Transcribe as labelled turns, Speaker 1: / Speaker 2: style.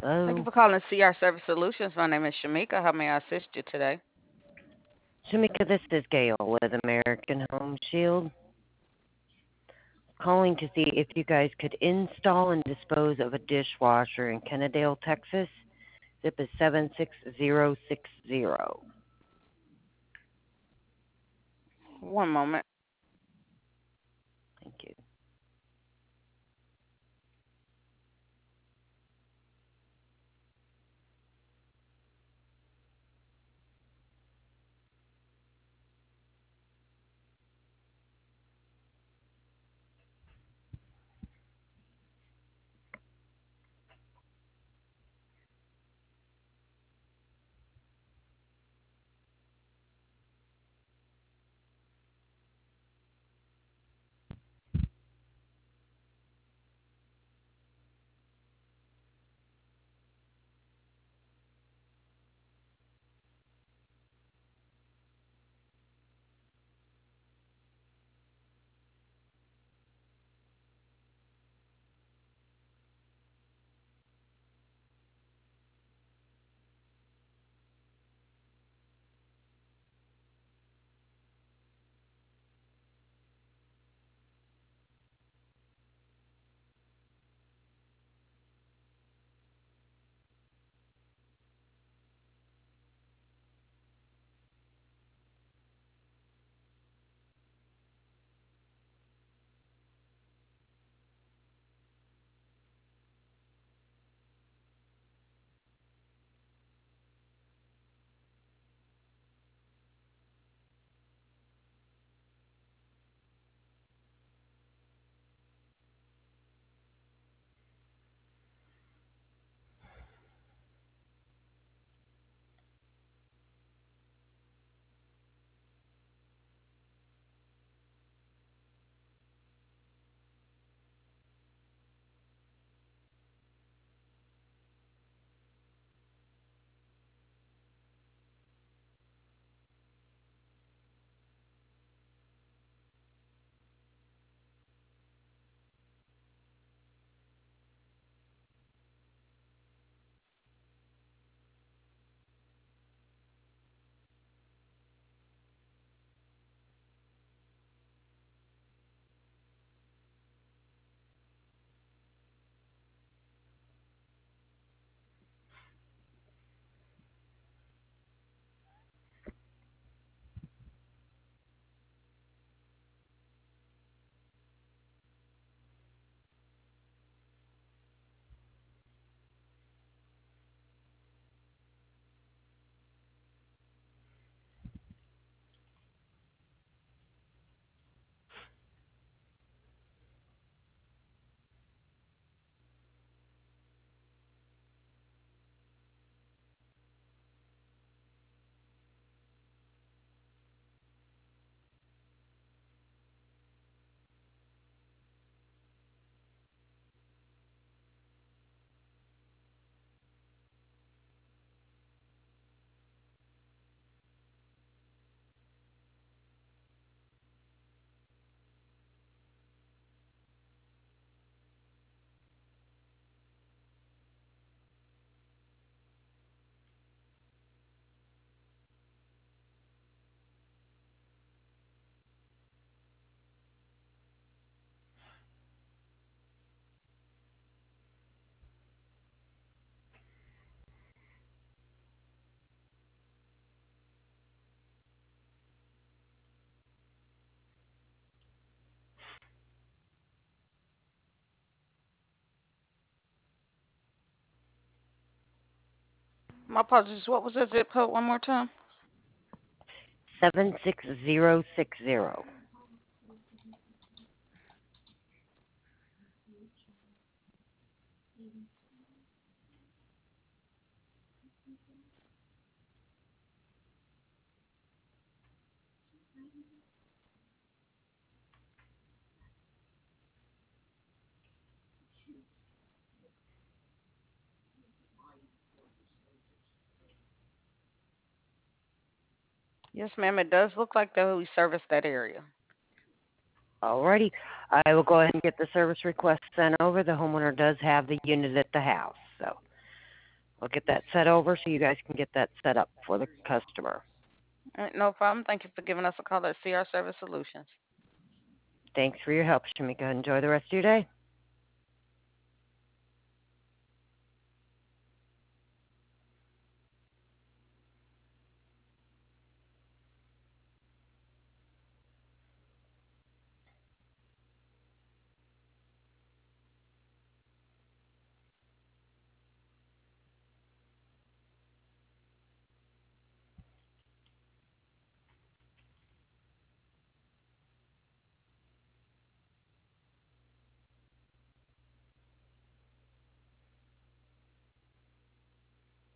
Speaker 1: Thank you
Speaker 2: Hello.
Speaker 1: for calling CR Service Solutions. My name is Shamika. How may I assist you today?
Speaker 2: Shamika, this is Gail with American Home Shield. Calling to see if you guys could install and dispose of a dishwasher in Kennedale, Texas. Zip is 76060.
Speaker 1: One moment.
Speaker 2: Thank you.
Speaker 1: My apologies. What was the zip code one more time?
Speaker 2: 76060.
Speaker 1: Yes, ma'am. It does look like that we service that area.
Speaker 2: Alrighty. I will go ahead and get the service request sent over. The homeowner does have the unit at the house. So I'll get that set over so you guys can get that set up for the customer.
Speaker 1: All right, no problem. Thank you for giving us a call at CR Service Solutions.
Speaker 2: Thanks for your help, Shamika. Enjoy the rest of your day.